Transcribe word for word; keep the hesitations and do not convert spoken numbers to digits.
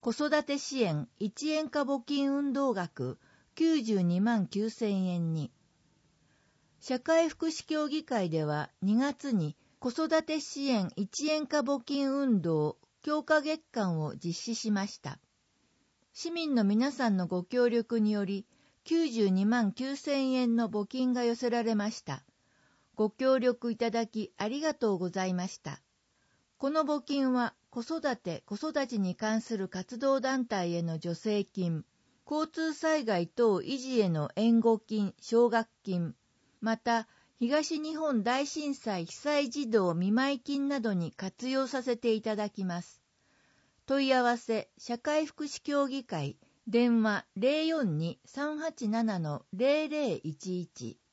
子育て支援一円化募金運動額きゅうじゅうにまんきゅうせんえんに。社会福祉協議会ではにがつに子育て支援一円化募金運動強化月間を実施しました。市民の皆さんのご協力によりきゅうじゅうにまんきゅうせんえんの募金が寄せられました。ご協力いただきありがとうございました。この募金は子育て・子育てに関する活動団体への助成金、交通災害等維持への援護金・奨学金、また東日本大震災被災児童見舞金などに活用させていただきます。問い合わせ社会福祉協議会電話 ゼロよんに さんはちなな ゼロゼロいちいち